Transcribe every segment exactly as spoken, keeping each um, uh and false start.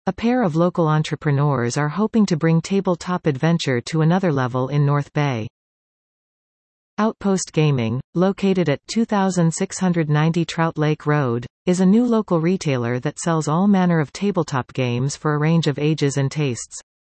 A pair of local entrepreneurs are hoping to bring tabletop adventure to another level in North Bay. Outpost Gaming, located at two thousand six hundred ninety Trout Lake Road, is a new local retailer that sells all manner of tabletop games for a range of ages and tastes.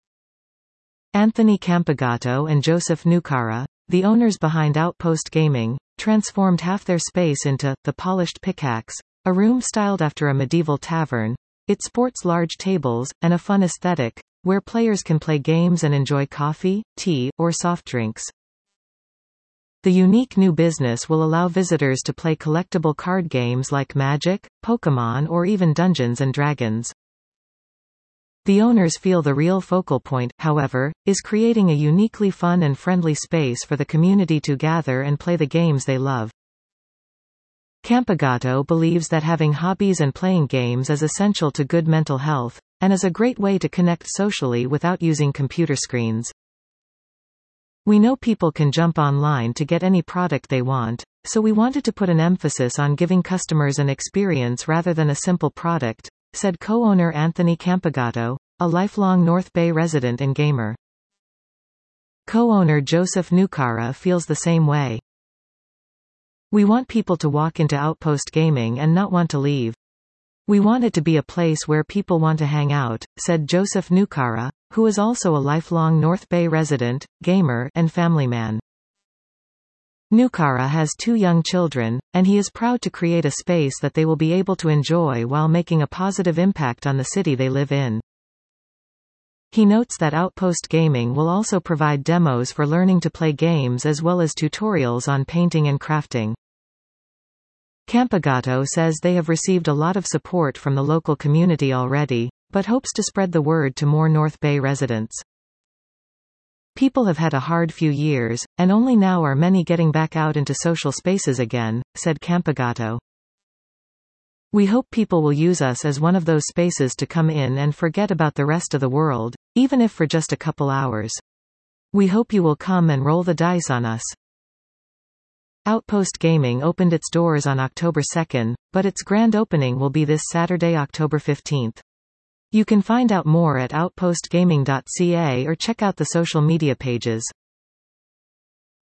Anthony Campegato and Joseph Nucara, the owners behind Outpost Gaming, transformed half their space into The Polished Pickaxe, a room styled after a medieval tavern. It sports large tables, and a fun aesthetic, where players can play games and enjoy coffee, tea, or soft drinks. The unique new business will allow visitors to play collectible card games like Magic, Pokémon or even Dungeons and Dragons. The owners feel the real focal point, however, is creating a uniquely fun and friendly space for the community to gather and play the games they love. Campegato believes that having hobbies and playing games is essential to good mental health, and is a great way to connect socially without using computer screens. We know people can jump online to get any product they want, so we wanted to put an emphasis on giving customers an experience rather than a simple product, said co-owner Anthony Campegato, a lifelong North Bay resident and gamer. Co-owner Joseph Nucara feels the same way. We want people to walk into Outpost Gaming and not want to leave. We want it to be a place where people want to hang out, said Joseph Nucara, who is also a lifelong North Bay resident, gamer, and family man. Nucara has two young children, and he is proud to create a space that they will be able to enjoy while making a positive impact on the city they live in. He notes that Outpost Gaming will also provide demos for learning to play games as well as tutorials on painting and crafting. Campegato says they have received a lot of support from the local community already, but hopes to spread the word to more North Bay residents. People have had a hard few years, and only now are many getting back out into social spaces again, said Campegato. We hope people will use us as one of those spaces to come in and forget about the rest of the world, even if for just a couple hours. We hope you will come and roll the dice on us. Outpost Gaming opened its doors on October second, but its grand opening will be this Saturday, October fifteenth. You can find out more at outpost gaming dot c a or check out the social media pages.